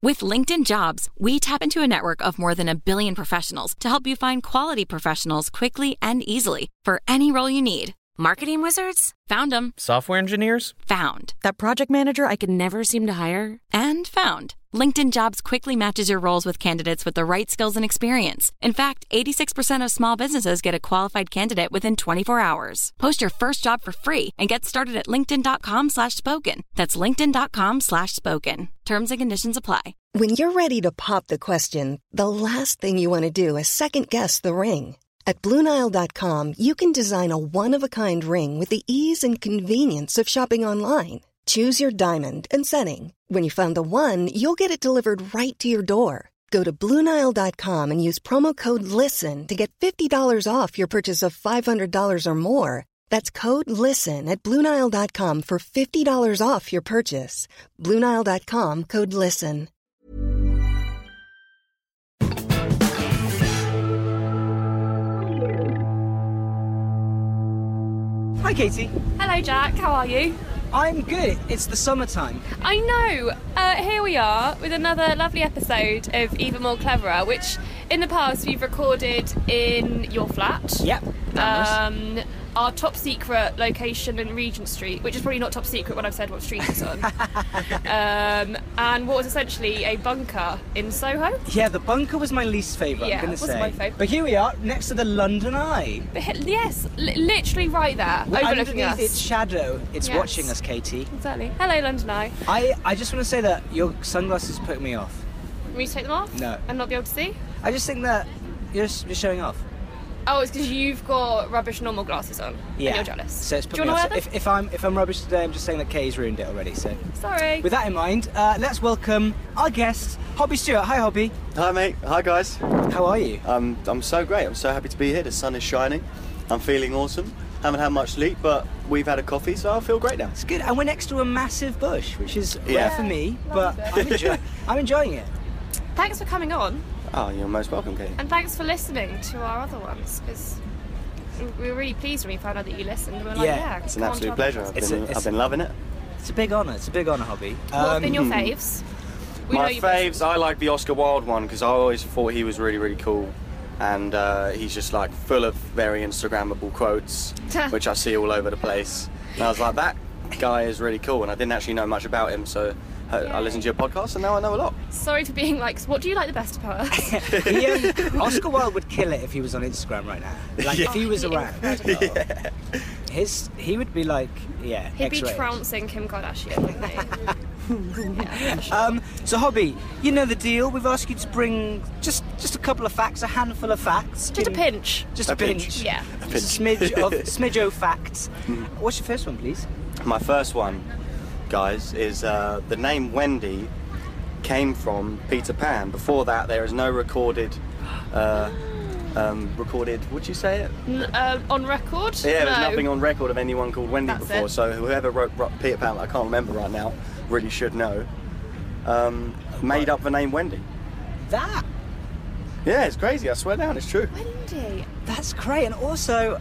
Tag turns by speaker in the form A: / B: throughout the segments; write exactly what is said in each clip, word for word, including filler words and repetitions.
A: With LinkedIn Jobs, we tap into a network of more than a billion professionals to help you find quality professionals quickly and easily for any role you need. Marketing wizards? Found them.
B: Software engineers?
A: Found. That project manager I could never seem to hire? And found. LinkedIn Jobs quickly matches your roles with candidates with the right skills and experience. In fact, eighty-six percent of small businesses get a qualified candidate within twenty-four hours. Post your first job for free and get started at linkedin.com slash spoken. That's linkedin.com slash spoken. Terms and conditions apply.
C: When you're ready to pop the question, the last thing you want to do is second-guess the ring. At Blue Nile dot com, you can design a one-of-a-kind ring with the ease and convenience of shopping online. Choose your diamond and setting. When you find the one, you'll get it delivered right to your door. Go to Blue Nile dot com and use promo code LISTEN to get fifty dollars off your purchase of five hundred dollars or more. That's code LISTEN at Blue Nile dot com for fifty dollars off your purchase. Blue Nile dot com, code LISTEN.
D: Hi, Katie.
E: Hello, Jack. How are you?
D: I'm good. It's the summertime.
E: I know. Uh, here we are with another lovely episode of Even More Cleverer, which in the past we've recorded in your flat.
D: Yep.
E: Um, our top secret location in Regent Street, which is probably not top secret when I've said what street it's on. um, and what was essentially a bunker in Soho.
D: Yeah, the bunker was my least favourite,
E: yeah,
D: I'm going to say.
E: wasn't my favourite.
D: But here we are, next to the London Eye.
E: Yes, li- literally right there,
D: Well,
E: overlooking
D: underneath
E: us.
D: its shadow, it's
E: Yes.
D: watching us, Katie.
E: Exactly. Hello, London Eye.
D: I, I just want to say that your sunglasses put me off.
E: Want me to take them off?
D: No.
E: And not be able to see?
D: I just think that you're, you're showing off.
E: Oh, it's because you've got rubbish normal glasses on.
D: Yeah.
E: And you're jealous.
D: So it's put
E: Do you
D: me
E: want
D: off.
E: to wear
D: So
E: them?
D: if, if I'm if I'm rubbish today, I'm just saying that Kay's ruined it already. So
E: Sorry.
D: with that in mind, uh, let's welcome our guest, Hobby Stewart. Hi, Hobby.
F: Hi mate, hi guys.
D: How are you?
F: Um, I'm so great, I'm so happy to be here, the sun is shining, I'm feeling awesome, haven't had much sleep but we've had a coffee so I feel great now.
D: It's good, and we're next to a massive bush, which is
F: Yeah.
D: rare for me, but I'm, enjoy- I'm enjoying it.
E: Thanks for coming on,
F: Oh, you're most welcome, Katie.
E: and thanks for listening to our other ones, because we were really pleased when we found out that you listened, and we were like,
D: Yeah.
E: yeah,
F: It's an
E: come on
F: absolute
E: to our
F: pleasure,
E: podcast.
F: I've
D: It's
F: been,
D: a- it's-
F: I've been loving it.
D: It's a big honour, it's a big honour, Hobby.
E: What have
D: Um,
E: been your faves? We know
F: My
E: you
F: faves, I like the Oscar Wilde one because I always thought he was really, really cool. And uh, he's just like full of very Instagrammable quotes, which I see all over the place. And I was like, that guy is really cool. And I didn't actually know much about him, so I, I listened to your podcast and now I know a lot.
E: Sorry for being like, what do you like the best about us?
D: he, um, Oscar Wilde would kill it if he was on Instagram right now. Like, if he was
E: Oh, he'd be
D: around.
E: incredible.
D: His, he would be like, yeah,
E: He'd be
D: X-rated.
E: trouncing Kim Kardashian, wouldn't he? Yeah, for sure.
D: Um, so, Hobby, you know the deal. We've asked you to bring just just a couple of facts, a handful of facts.
E: Just a
D: in-
E: pinch.
D: Just a,
F: A
D: pinch.
F: pinch.
E: Yeah.
F: A pinch.
D: Smidge of smidge of facts. What's your first one, please?
F: My first one, guys, is uh, the name Wendy came from Peter Pan. Before that, there is no recorded, uh, um, recorded. Would you say it?
E: N- uh, on record?
F: Yeah, there's
E: No.
F: nothing on record of anyone called Wendy
E: That's
F: before.
E: it.
F: So whoever wrote, wrote Peter Pan, I can't remember right now, really should know. Um, made up the name Wendy.
D: That.
F: Yeah, it's crazy. I swear down, it's true.
E: Wendy.
D: That's great. And also,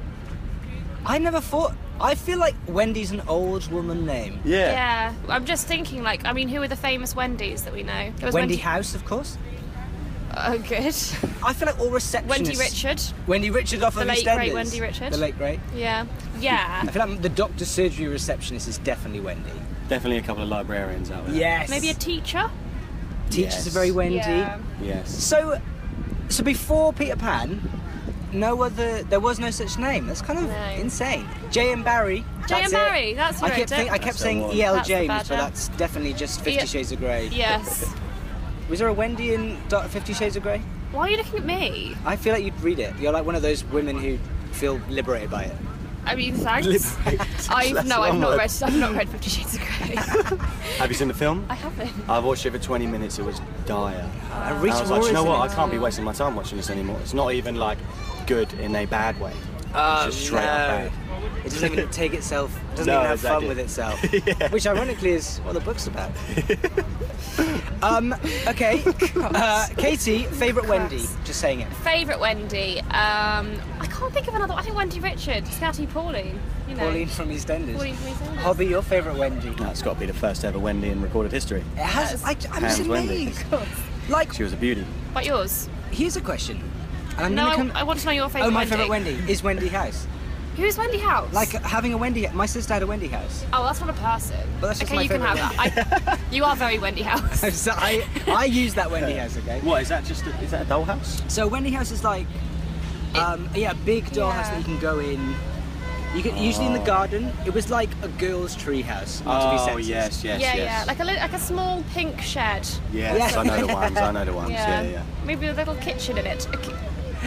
D: I never thought. I feel like Wendy's an old woman name.
F: Yeah.
E: Yeah, I'm just thinking, like, I mean, who are the famous Wendy's that we know? There was
D: Wendy House, of course.
E: Oh, good.
D: I feel like all receptionists.
E: Wendy Richard.
D: Wendy Richard off
E: The
D: of
E: late,
D: EastEnders.
E: great Wendy Richard.
D: The late great.
E: Yeah. Yeah.
D: I feel like the doctor's surgery receptionist is definitely Wendy.
F: Definitely a couple of librarians out there.
D: Yes.
E: Maybe a teacher?
D: Teachers
F: Yes.
D: are very Wendy.
E: Yeah.
F: Yes.
D: So, so before Peter Pan, no other. There was no such name. That's kind of
E: No.
D: insane. J M Barrie.
E: J M
D: that's it.
E: Barrie, that's who
D: I
E: wrote
D: kept,
E: it.
D: think, I kept
F: That's
D: saying
F: the one.
D: E L
E: That's the
D: James,
E: badger.
D: but that's definitely just Fifty
E: E-
D: Shades of Grey.
E: Yes.
D: Was there a Wendy in Do- Fifty Shades of Grey?
E: Why are you looking at me?
D: I feel like you'd read it. You're like one of those women who feel liberated by it.
E: I mean, thanks.
F: Liberated.
E: I've
F: That's
E: no, I've
F: one
E: not
F: word.
E: read. I've not read Fifty Shades of Grey.
F: Have you seen the film?
E: I haven't.
F: I've watched it for twenty minutes. It was dire.
D: I
F: And
D: reached
F: I was like,
D: more
F: you know
D: into
F: what?
D: it.
F: I can't be wasting my time watching this anymore. It's not even like good in a bad way.
D: Oh,
F: It's just straight
D: no.
F: up bad.
D: It doesn't even take itself. It doesn't
F: No,
D: even have
F: exactly.
D: fun with itself.
F: Yeah.
D: Which ironically is what the book's about. Um, okay. Uh, Katie, favourite Wendy? Just saying it.
E: Favourite Wendy? Um, I can't think of another. I think Wendy Richard, Scatty Pauline. You know.
D: Pauline from EastEnders.
E: Pauline from EastEnders.
D: Hobby, your favourite Wendy?
F: That's got to be the first ever Wendy in recorded history.
D: It has. I, I'm
F: Hands
D: just
F: Wendy.
D: amazed. Like,
F: She was a beauty.
E: But yours?
D: here's a question. And I'm
E: No,
D: gonna
E: I,
D: come...
E: I want to know your favourite
D: Oh, my
E: Wendy.
D: favourite Wendy is Wendy House.
E: Who's Wendy House?
D: Like having a Wendy. My sister had a Wendy House.
E: Oh, that's not a person.
D: But that's just
E: okay,
D: my
E: you can have
D: favourite
E: that. I, you are very Wendy House.
D: So I I use that Wendy House. Okay.
F: What is that? Just a, is that a dollhouse?
D: So Wendy House is like, um, yeah, a big dollhouse
E: Yeah.
D: that you can go in. You can usually in the garden. It was like a girl's tree house. Not to be
F: Oh
D: sexist.
F: yes, yes,
E: yeah,
F: yes.
E: yeah, like a li- like a small pink shed.
F: Yes,
D: Yes.
F: I know the ones. I know the ones. Yeah, yeah.
E: Maybe a little kitchen in it. A ki-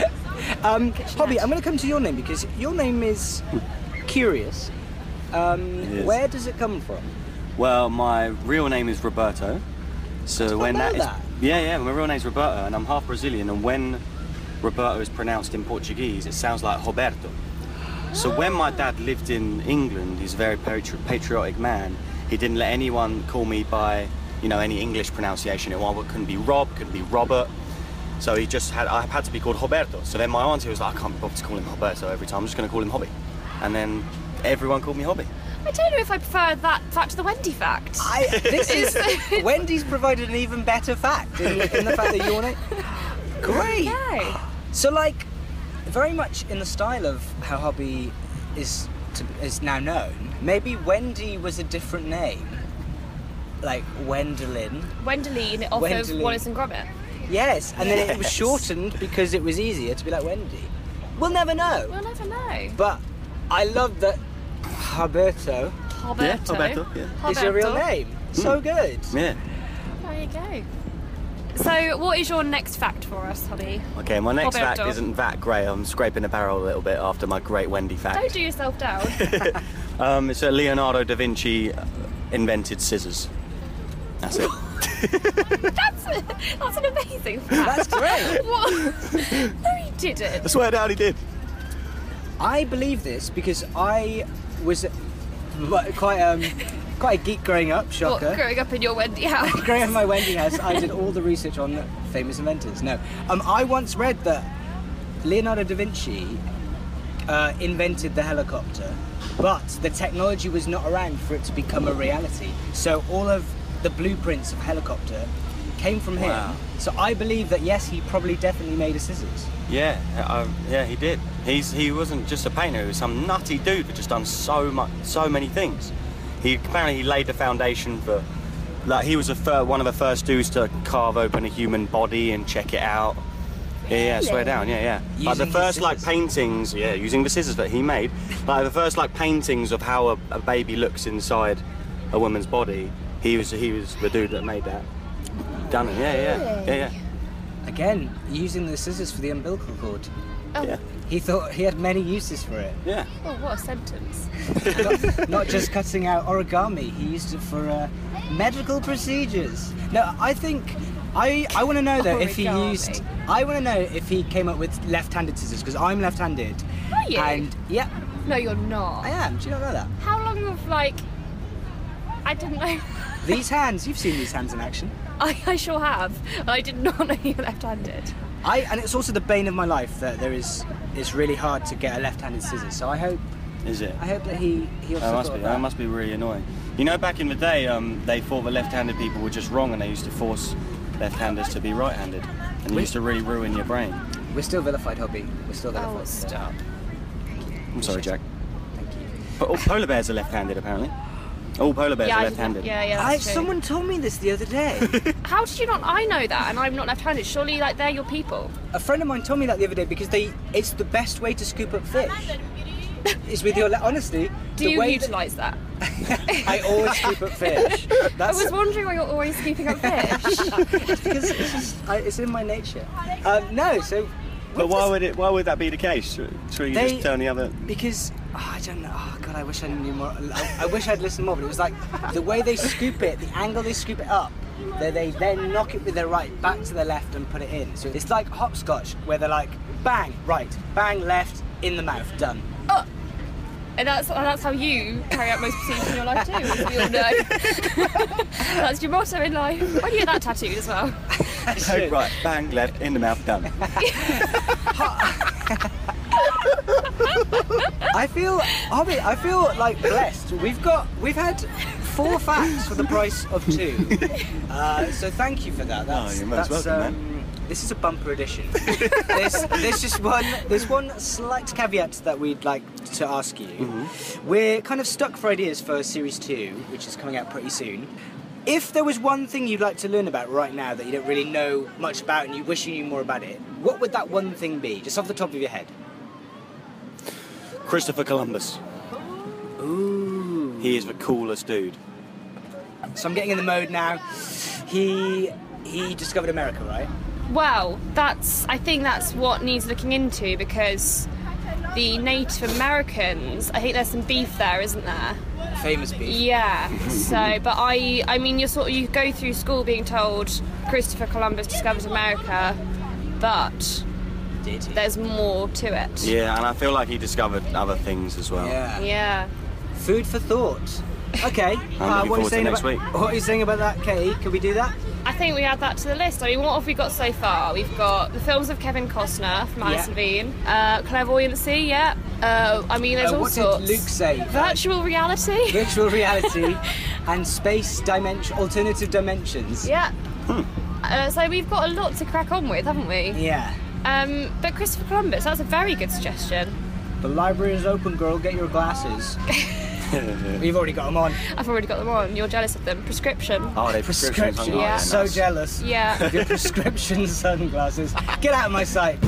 D: Um,
E: Kitchenette.
D: Hobby, I'm going to come to your name because your name is curious. Um,
F: It is.
D: where does it come from?
F: Well, my real name is Roberto. So
D: not
F: when
D: know
F: that is,
D: that.
F: yeah, yeah, my real name's Roberto, and I'm half Brazilian. And when Roberto is pronounced in Portuguese, it sounds like Roberto. So when my dad lived in England, he's a very patri- patriotic man. He didn't let anyone call me by, you know, any English pronunciation. It couldn't be Rob, couldn't be Robert. So he just had, I had to be called Roberto. So then my auntie was like, I can't be bothered to call him Roberto every time. I'm just going to call him Hobby. And then everyone called me Hobby.
E: I don't know if I prefer that fact to the Wendy fact.
D: I, this is Wendy's provided an even better fact in, in the fact that your name. Great.
E: Okay.
D: So like, very much in the style of how Hobby is to, is now known. Maybe Wendy was a different name, like Wendelin.
E: Wendeline off
D: Wendeline.
E: of Wallace and Gromit.
D: Yes, and then it was
F: Yes.
D: shortened because it was easier to be like Wendy. We'll never know.
E: We'll never know.
D: But I love that Roberto
E: Roberto.
F: Roberto, yeah.
D: is your real
E: Roberto.
D: name. So good.
F: Yeah.
E: There you go. So, what is your next fact for us, Hobby?
F: Okay, my next
E: Roberto.
F: fact isn't that great. I'm scraping the barrel a little bit after my great Wendy fact.
E: Don't do yourself down.
F: Um, it's a Leonardo da Vinci invented scissors. That's it.
E: that's that's an amazing fact.
D: That's great.
E: What? No, he didn't.
F: I swear down he did.
D: I believe this because I was quite um quite a geek growing up. Shocker.
E: What, growing up in your Wendy house?
D: Growing up in my Wendy house, I did all the research on famous inventors. No, um, I once read that Leonardo da Vinci uh, invented the helicopter, but the technology was not around for it to become a reality. So all of the blueprints of helicopter came from him.
F: Wow.
D: So I believe that yes, he probably definitely made a scissors.
F: Yeah, uh, yeah, he did. He's he wasn't just a painter. He was some nutty dude that just done so much, so many things. He apparently he laid the foundation for, like he was the fir- one of the first dudes to carve open a human body and check it out. Yeah, yeah, swear down, yeah, yeah. Like the
D: Using his
F: first like
D: scissors.
F: paintings, yeah, using the scissors that he made. Like the first like paintings of how a, a baby looks inside a woman's body. He was he was the dude that made that. Done it, yeah, yeah, yeah, yeah.
D: Again, using the scissors for the umbilical cord.
E: Oh,
F: Yeah.
D: He thought he had many uses for it.
F: Yeah.
E: oh, what a sentence.
D: not, not just cutting out origami, he used it for uh, medical procedures. No, I think I I want to know though if he
E: Origami.
D: used. I want to know if he came up with left-handed scissors because I'm left-handed.
E: Are you?
D: And yeah,
E: No, you're not.
D: I am. Do you not know that?
E: How long of like? I didn't know.
D: These hands, you've seen these hands in action.
E: I, I sure have. I did not know you were left-handed.
D: I and it's also the bane of my life that there is. It's really hard to get a left-handed scissors. So I hope
F: Is it?
D: I hope that he he also
F: That must
D: thought
F: be.
D: of
F: That
D: that.
F: must be really annoying. You know, back in the day, um, they thought that left-handed people were just wrong, and they used to force left-handers to be right-handed, and it
D: Wait.
F: used to really ruin your brain.
D: We're still vilified, Hobby. We're still vilified.
E: Oh, stop.
F: I'm sorry, Jack.
D: Thank you.
F: But all polar bears are left-handed, apparently. All polar bears
E: Yeah,
F: are
E: I
F: left-handed.
E: didn't- yeah, yeah.
D: I,
E: That's true.
D: someone told me this the other day.
E: How did you not? I know that, and I'm not left-handed. Surely, like they're your people.
D: A friend of mine told me that the other day because they it's the best way to scoop up fish. Is with your le- honestly.
E: Do
D: the
E: you
D: way that-
E: utilise that?
D: I always scoop up fish.
E: I
D: That's
E: was wondering why you're always scooping up fish.
D: because it's, just, I, it's in my nature. Um, no, so.
F: But
D: what
F: why
D: does-
F: would it? Why would that be the case? Should should you
D: They-
F: just turn the other?
D: Because oh, I don't know. Oh God, I wish I knew more. I, I wish I'd listened more. But it was like the way they scoop it, the angle they scoop it up. They, they then knock it with their right back to their left and put it in. So it's like hopscotch, where they're like bang right, bang left, in the mouth, done.
E: And that's that's how you carry out most procedures in your life too, as we all know. That's your motto in life. Why do you get that tattooed as well?
F: Hook right, bang, left, in the mouth, done.
D: I feel, Harvey, I feel like blessed. We've got, we've had four facts for the price of two. Uh, so thank you for that. That's,
F: oh, you're most
D: that's,
F: welcome,
D: um,
F: man.
D: This is a bumper edition. there's, there's just one, there's one slight caveat that we'd like to ask you. Mm-hmm. We're kind of stuck for ideas for series two, which is coming out pretty soon. If there was one thing you'd like to learn about right now that you don't really know much about and you wish you knew more about it, what would that one thing be, just off the top of your head?
F: Christopher Columbus.
D: Ooh.
F: He is the coolest dude.
D: So I'm getting in the mode now. He he discovered America, right?
E: Well, that's. I think that's what needs looking into, because the Native Americans, I think there's some beef there, isn't there?
D: Famous beef.
E: Yeah. So, but I, I mean, you sort of you go through school being told Christopher Columbus discovered America, but
D: Did he?
E: there's more to it.
F: Yeah, and I feel like he discovered other things as well.
D: Yeah.
E: Yeah.
D: Food for thought. Okay.
F: I'm
D: uh,
F: looking
D: what are you
F: forward to
D: saying
F: next
D: about,
F: week.
D: What are you saying about that, Katie? Can we do that?
E: I think we add that to the list. I mean, what have we got so far? We've got the films of Kevin Costner from Alice
D: Yeah.
E: and Bean, uh, Clairvoyancy, yeah. Uh, I mean, there's
D: Uh,
E: all
D: what
E: sorts.
D: did Luke say?
E: Virtual reality.
D: Virtual reality and space dimension, alternative dimensions.
E: Yeah. Uh, so we've got a lot to crack on with, haven't we?
D: Yeah.
E: Um, but Christopher Columbus, that's a very good suggestion.
D: The library is open, girl. Get your glasses. We've already got them on.
E: I've already got them on. You're jealous of them. Prescription.
F: Oh, they prescription.
D: Prescription.
E: Yeah.
D: So jealous.
E: Yeah.
D: Of your prescription sunglasses. Get out of my sight.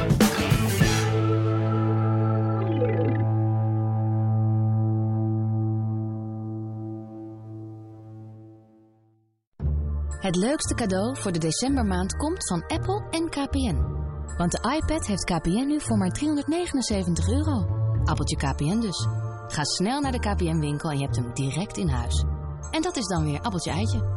B: Het leukste cadeau voor de decembermaand komt van Apple en K P N. Want de iPad heeft K P N nu voor maar driehonderdnegenenzeventig euro. Appeltje K P N dus. Ga snel naar de K P N-winkel en je hebt hem direct in huis. En dat is dan weer appeltje eitje.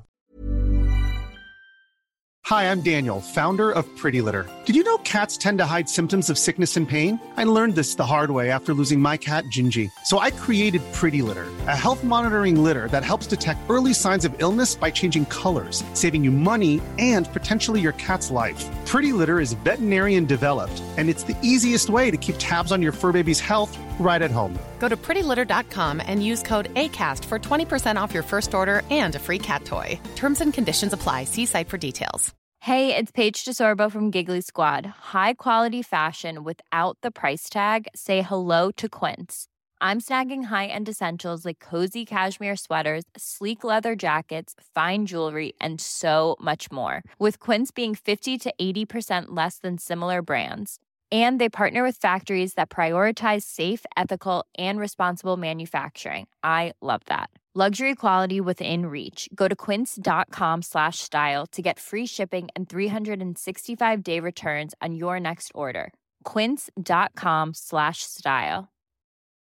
G: Hi, I'm Daniel, founder of Pretty Litter. Did you know cats tend to hide symptoms of sickness and pain? I learned this the hard way after losing my cat, Gingy. So I created Pretty Litter, a health monitoring litter that helps detect early signs of illness by changing colors, saving you money and potentially your cat's life. Pretty Litter is veterinarian developed, and it's the easiest way to keep tabs on your fur baby's health right at home.
H: Go to pretty litter dot com and use code ACAST for twenty percent off your first order and a free cat toy. Terms and conditions apply. See site for details.
I: Hey, it's Paige DeSorbo from Giggly Squad. High quality fashion without the price tag. Say hello to Quince. I'm snagging high-end essentials like cozy cashmere sweaters, sleek leather jackets, fine jewelry, and so much more. With Quince being fifty to eighty percent less than similar brands. And they partner with factories that prioritize safe, ethical, and responsible manufacturing. I love that. Luxury quality within reach. Go to quince.com slash style to get free shipping and three sixty-five day returns on your next order. Quince.com slash style.